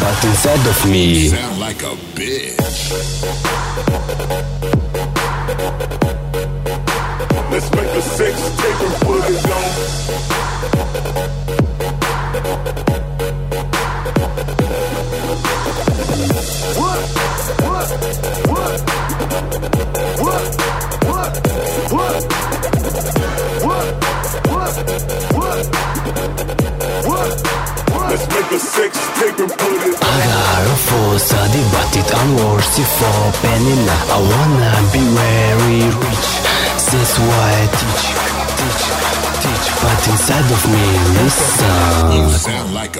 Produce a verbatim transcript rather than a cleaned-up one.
but inside of me. Sound like a bitch. Let's make a sex tape and put it on. What? What? What? What? What? What? What? What? What? What? Let's make a sex tape and put it on. I got a force, I but it unworthy for penny. I wanna be very rich. That's why I teach, teach, teach. But inside of me, listen. You sound like a